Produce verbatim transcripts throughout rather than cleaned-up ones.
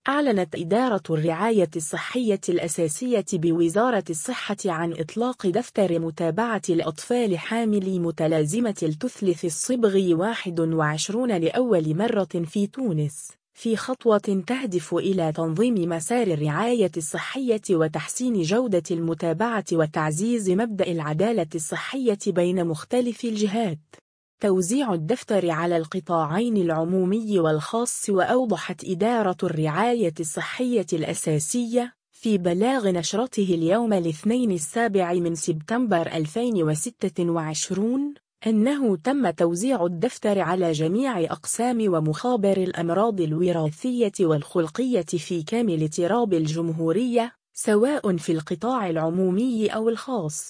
أعلنت إدارة الرعاية الصحية الأساسية بوزارة الصحة عن إطلاق دفتر متابعة الأطفال حاملي متلازمة التثلث الصبغي واحد وعشرين لأول مرة في تونس، في خطوة تهدف إلى تنظيم مسار الرعاية الصحية وتحسين جودة المتابعة وتعزيز مبدأ العدالة الصحية بين مختلف الجهات. توزيع الدفتر على القطاعين العمومي والخاص. وأوضحت إدارة الرعاية الصحية الأساسية في بلاغ نشرته اليوم الاثنين السابع من سبتمبر ألفين وستة وعشرين أنه تم توزيع الدفتر على جميع أقسام ومخابر الأمراض الوراثية والخلقية في كامل تراب الجمهورية، سواء في القطاع العمومي أو الخاص.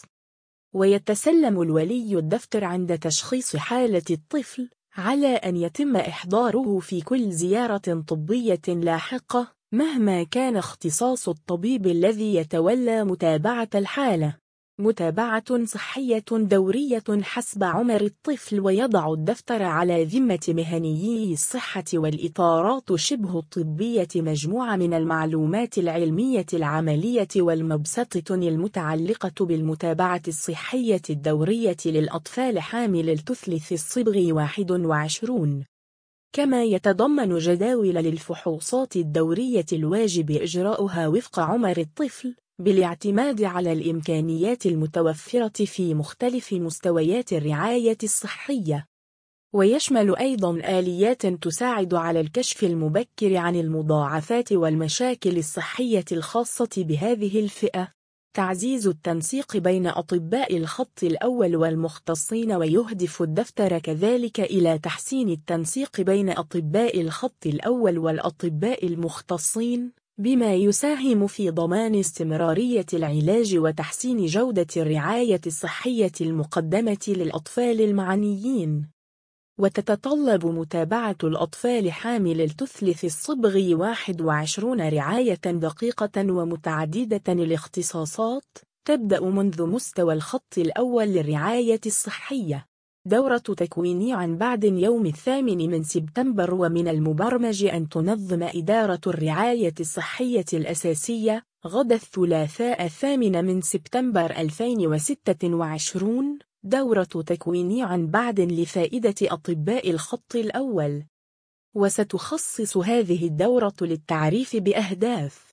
ويتسلم الولي الدفتر عند تشخيص حالة الطفل، على أن يتم إحضاره في كل زيارة طبية لاحقة مهما كان اختصاص الطبيب الذي يتولى متابعة الحالة. متابعة صحية دورية حسب عمر الطفل. ويضع الدفتر على ذمة مهنيي الصحة والإطارات شبه الطبية مجموعة من المعلومات العلمية العملية والمبسطة المتعلقة بالمتابعة الصحية الدورية للأطفال حامل التثلث الصبغي واحد وعشرين. كما يتضمن جداول للفحوصات الدورية الواجب إجراؤها وفق عمر الطفل، بالاعتماد على الإمكانيات المتوفرة في مختلف مستويات الرعاية الصحية. ويشمل أيضاً آليات تساعد على الكشف المبكر عن المضاعفات والمشاكل الصحية الخاصة بهذه الفئة. تعزيز التنسيق بين أطباء الخط الأول والمختصين. ويهدف الدفتر كذلك إلى تحسين التنسيق بين أطباء الخط الأول والأطباء المختصين، بما يساهم في ضمان استمرارية العلاج وتحسين جودة الرعاية الصحية المقدمة للأطفال المعنيين. وتتطلب متابعة الأطفال حامل التثلث الصبغي واحد وعشرين رعاية دقيقة ومتعددة الاختصاصات، تبدأ منذ مستوى الخط الأول للرعاية الصحية. دورة تكوين عن بعد يوم الثامن من سبتمبر. ومن المبرمج أن تنظم إدارة الرعاية الصحية الأساسية غدا الثلاثاء الثامن من سبتمبر ألفين وستة وعشرين دورة تكوين عن بعد لفائدة أطباء الخط الأول. وستخصص هذه الدورة للتعريف بأهداف